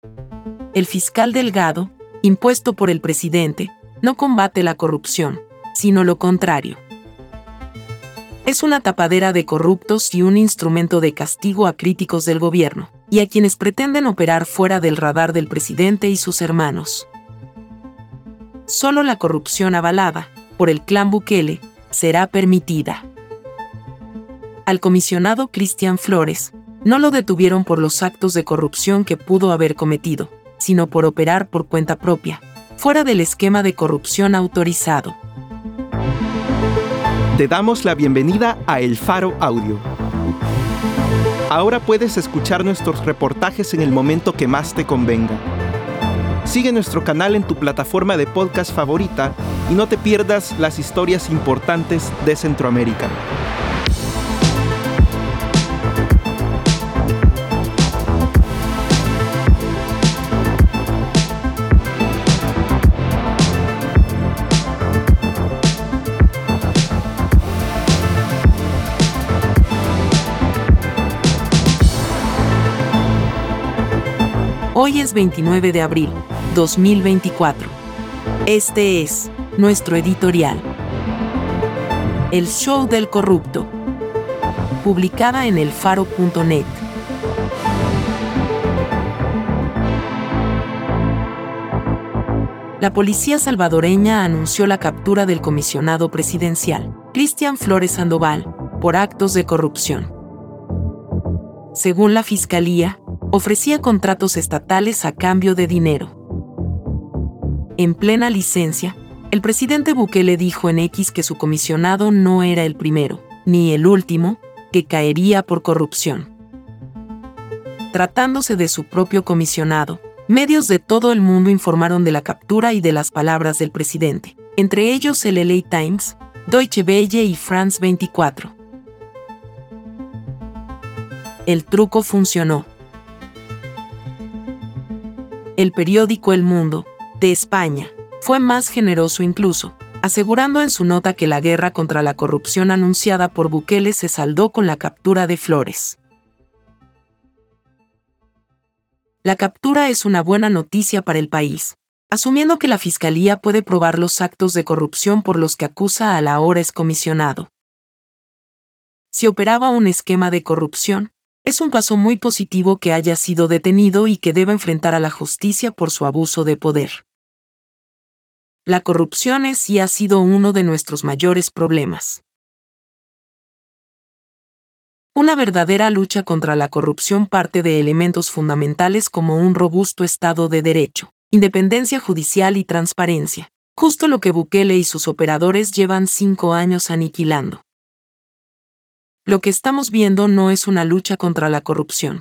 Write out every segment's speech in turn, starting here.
El fiscal Delgado, impuesto por el presidente, no combate la corrupción, sino lo contrario. Es una tapadera de corruptos y un instrumento de castigo a críticos del gobierno, y a quienes pretenden operar fuera del radar del presidente y sus hermanos. Solo la corrupción avalada por el clan Bukele será permitida. Al comisionado Cristian Flores no lo detuvieron por los actos de corrupción que pudo haber cometido, sino por operar por cuenta propia, fuera del esquema de corrupción autorizado. Te damos la bienvenida a El Faro Audio. Ahora puedes escuchar nuestros reportajes en el momento que más te convenga. Sigue nuestro canal en tu plataforma de podcast favorita y no te pierdas las historias importantes de Centroamérica. Hoy es 29 de abril, 2024. Este es nuestro editorial. El show del corrupto. Publicada en elfaro.net. La policía salvadoreña anunció la captura del comisionado presidencial, Cristian Flores Sandoval, por actos de corrupción. Según la fiscalía, ofrecía contratos estatales a cambio de dinero. En plena licencia, el presidente Bukele dijo en X que su comisionado no era el primero, ni el último, que caería por corrupción. Tratándose de su propio comisionado, medios de todo el mundo informaron de la captura y de las palabras del presidente, entre ellos el LA Times, Deutsche Welle y France 24. El truco funcionó. El periódico El Mundo, de España, fue más generoso incluso, asegurando en su nota que la guerra contra la corrupción anunciada por Bukele se saldó con la captura de Flores. La captura es una buena noticia para el país, asumiendo que la Fiscalía puede probar los actos de corrupción por los que acusa al ahora excomisionado. Si operaba un esquema de corrupción, es un paso muy positivo que haya sido detenido y que deba enfrentar a la justicia por su abuso de poder. La corrupción es y ha sido uno de nuestros mayores problemas. Una verdadera lucha contra la corrupción parte de elementos fundamentales como un robusto Estado de Derecho, independencia judicial y transparencia, justo lo que Bukele y sus operadores llevan 5 años aniquilando. Lo que estamos viendo no es una lucha contra la corrupción.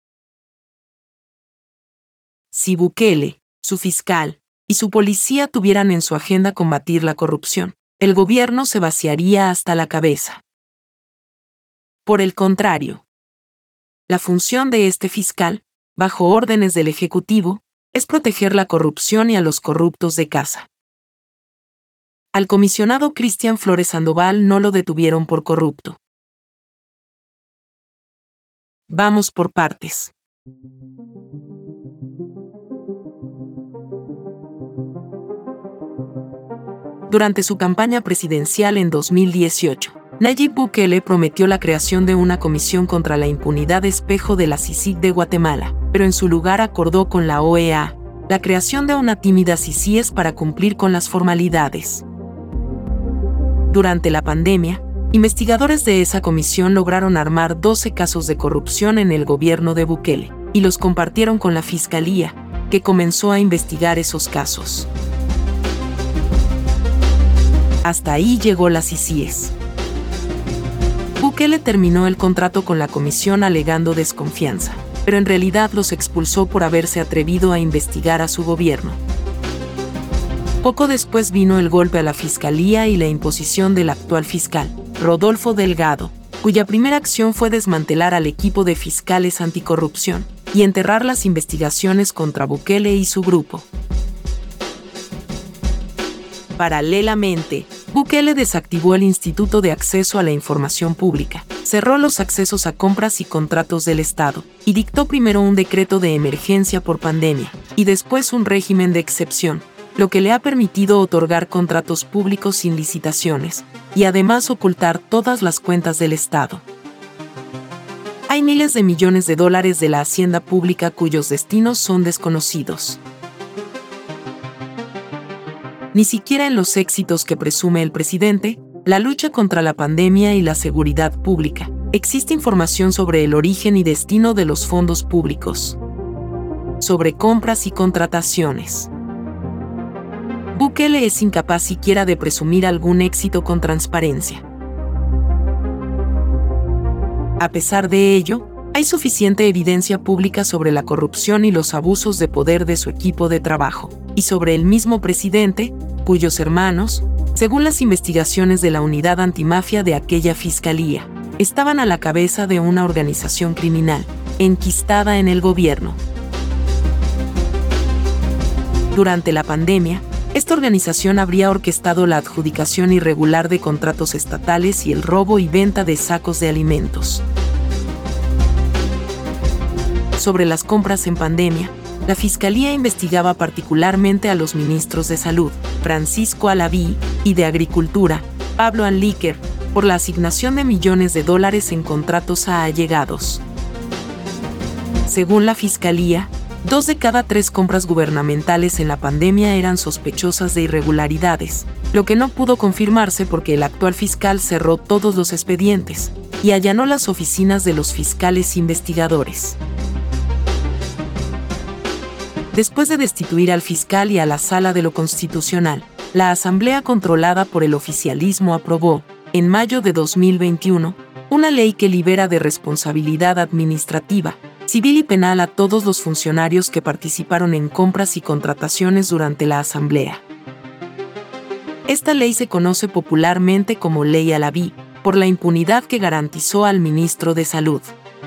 Si Bukele, su fiscal y su policía tuvieran en su agenda combatir la corrupción, el gobierno se vaciaría hasta la cabeza. Por el contrario, la función de este fiscal, bajo órdenes del Ejecutivo, es proteger la corrupción y a los corruptos de casa. Al comisionado Cristian Flores Sandoval no lo detuvieron por corrupto. Vamos por partes. Durante su campaña presidencial en 2018, Nayib Bukele prometió la creación de una comisión contra la impunidad espejo de la CICIG de Guatemala, pero en su lugar acordó con la OEA la creación de una tímida CICIES para cumplir con las formalidades. Durante la pandemia, investigadores de esa comisión lograron armar 12 casos de corrupción en el gobierno de Bukele, y los compartieron con la Fiscalía, que comenzó a investigar esos casos. Hasta ahí llegó la CICIES. Bukele terminó el contrato con la comisión alegando desconfianza, pero en realidad los expulsó por haberse atrevido a investigar a su gobierno. Poco después vino el golpe a la Fiscalía y la imposición del actual fiscal, Rodolfo Delgado, cuya primera acción fue desmantelar al equipo de fiscales anticorrupción y enterrar las investigaciones contra Bukele y su grupo. Paralelamente, Bukele desactivó el Instituto de Acceso a la Información Pública, cerró los accesos a compras y contratos del Estado, y dictó primero un decreto de emergencia por pandemia, y después un régimen de excepción, lo que le ha permitido otorgar contratos públicos sin licitaciones, y además ocultar todas las cuentas del Estado. Hay miles de millones de dólares de la hacienda pública cuyos destinos son desconocidos. Ni siquiera en los éxitos que presume el presidente, la lucha contra la pandemia y la seguridad pública, existe información sobre el origen y destino de los fondos públicos, sobre compras y contrataciones. Bukele es incapaz siquiera de presumir algún éxito con transparencia. A pesar de ello, hay suficiente evidencia pública sobre la corrupción y los abusos de poder de su equipo de trabajo, y sobre el mismo presidente, cuyos hermanos, según las investigaciones de la unidad antimafia de aquella fiscalía, estaban a la cabeza de una organización criminal, enquistada en el gobierno. Durante la pandemia, esta organización habría orquestado la adjudicación irregular de contratos estatales y el robo y venta de sacos de alimentos. Sobre las compras en pandemia, la Fiscalía investigaba particularmente a los ministros de Salud, Francisco Alaví, y de Agricultura, Pablo Anlíquer, por la asignación de millones de dólares en contratos a allegados. Según la Fiscalía, 2 de cada 3 compras gubernamentales en la pandemia eran sospechosas de irregularidades, lo que no pudo confirmarse porque el actual fiscal cerró todos los expedientes y allanó las oficinas de los fiscales investigadores. Después de destituir al fiscal y a la Sala de lo Constitucional, la Asamblea controlada por el oficialismo aprobó, en mayo de 2021, una ley que libera de responsabilidad administrativa, civil y penal a todos los funcionarios que participaron en compras y contrataciones durante la Asamblea. Esta ley se conoce popularmente como Ley Alaví, por la impunidad que garantizó al ministro de Salud.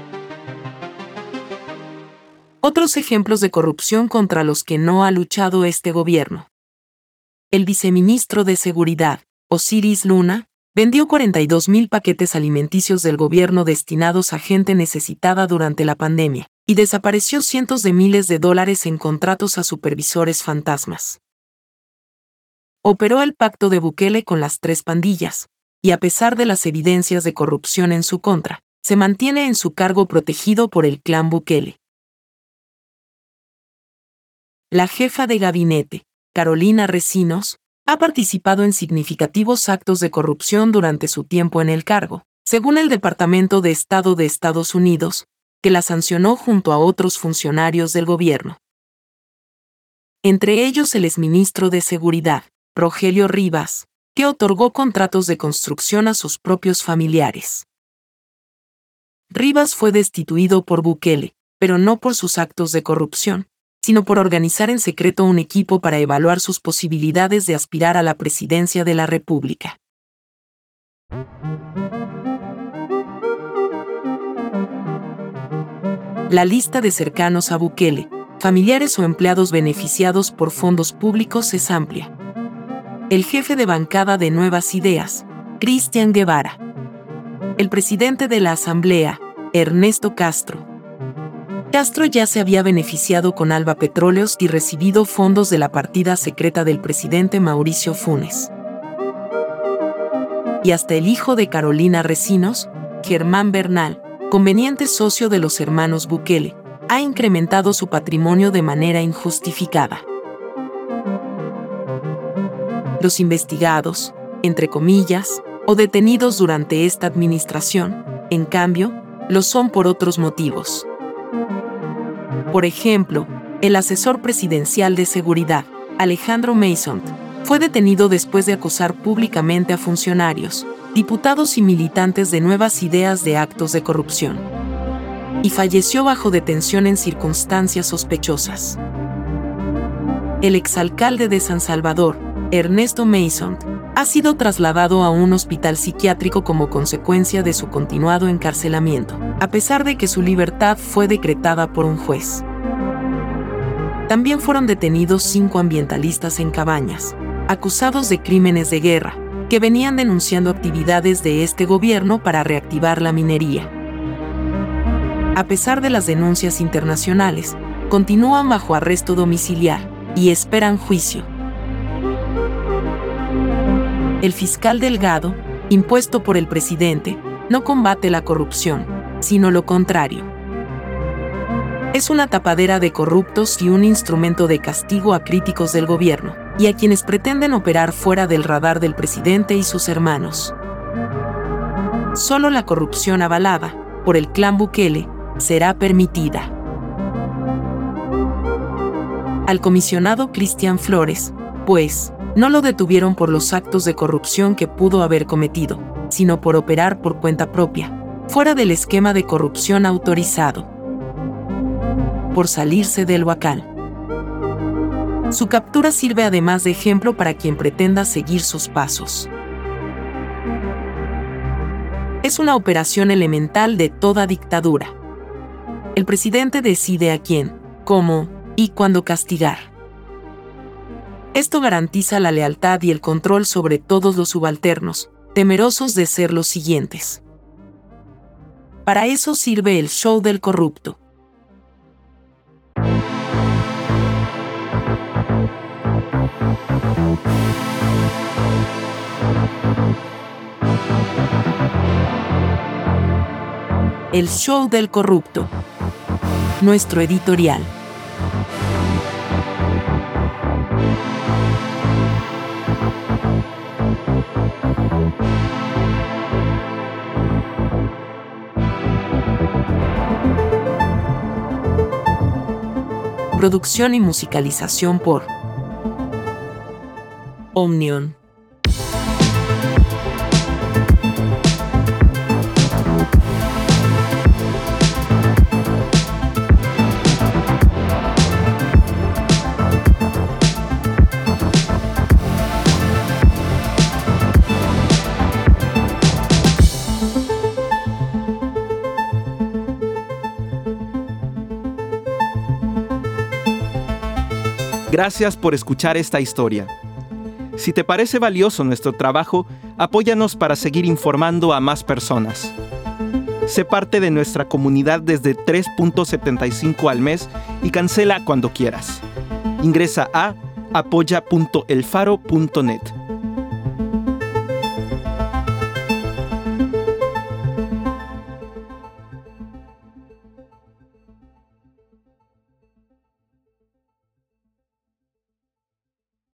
Otros ejemplos de corrupción contra los que no ha luchado este gobierno. El viceministro de Seguridad, Osiris Luna, vendió 42,000 paquetes alimenticios del gobierno destinados a gente necesitada durante la pandemia, y desapareció cientos de miles de dólares en contratos a supervisores fantasmas. Operó el pacto de Bukele con las 3 pandillas, y a pesar de las evidencias de corrupción en su contra, se mantiene en su cargo protegido por el clan Bukele. La jefa de gabinete, Carolina Recinos, ha participado en significativos actos de corrupción durante su tiempo en el cargo, según el Departamento de Estado de Estados Unidos, que la sancionó junto a otros funcionarios del gobierno. Entre ellos el exministro de Seguridad, Rogelio Rivas, que otorgó contratos de construcción a sus propios familiares. Rivas fue destituido por Bukele, pero no por sus actos de corrupción, sino por organizar en secreto un equipo para evaluar sus posibilidades de aspirar a la presidencia de la República. La lista de cercanos a Bukele, familiares o empleados beneficiados por fondos públicos es amplia. El jefe de bancada de Nuevas Ideas, Cristian Guevara. El presidente de la Asamblea, Ernesto Castro. Castro ya se había beneficiado con Alba Petróleos y recibido fondos de la partida secreta del presidente Mauricio Funes. Y hasta el hijo de Carolina Recinos, Germán Bernal, conveniente socio de los hermanos Bukele, ha incrementado su patrimonio de manera injustificada. Los investigados, entre comillas, o detenidos durante esta administración, en cambio, lo son por otros motivos. Por ejemplo, el asesor presidencial de seguridad, Alejandro Maysont, fue detenido después de acusar públicamente a funcionarios, diputados y militantes de Nuevas Ideas de actos de corrupción. Y falleció bajo detención en circunstancias sospechosas. El exalcalde de San Salvador, Ernesto Maysont, ha sido trasladado a un hospital psiquiátrico como consecuencia de su continuado encarcelamiento, a pesar de que su libertad fue decretada por un juez. También fueron detenidos 5 ambientalistas en Cabañas, acusados de crímenes de guerra, que venían denunciando actividades de este gobierno para reactivar la minería. A pesar de las denuncias internacionales, continúan bajo arresto domiciliar y esperan juicio. El fiscal Delgado, impuesto por el presidente, no combate la corrupción, sino lo contrario. Es una tapadera de corruptos y un instrumento de castigo a críticos del gobierno y a quienes pretenden operar fuera del radar del presidente y sus hermanos. Solo la corrupción avalada por el clan Bukele será permitida. Al comisionado Cristian Flores, pues, no lo detuvieron por los actos de corrupción que pudo haber cometido, sino por operar por cuenta propia, fuera del esquema de corrupción autorizado. Por salirse del huacal. Su captura sirve además de ejemplo para quien pretenda seguir sus pasos. Es una operación elemental de toda dictadura. El presidente decide a quién, cómo y cuándo castigar. Esto garantiza la lealtad y el control sobre todos los subalternos, temerosos de ser los siguientes. Para eso sirve el show del corrupto. El show del corrupto. Nuestro editorial. Producción y musicalización por Omnion. Gracias por escuchar esta historia. Si te parece valioso nuestro trabajo, apóyanos para seguir informando a más personas. Sé parte de nuestra comunidad desde $3.75 al mes y cancela cuando quieras. Ingresa a apoya.elfaro.net.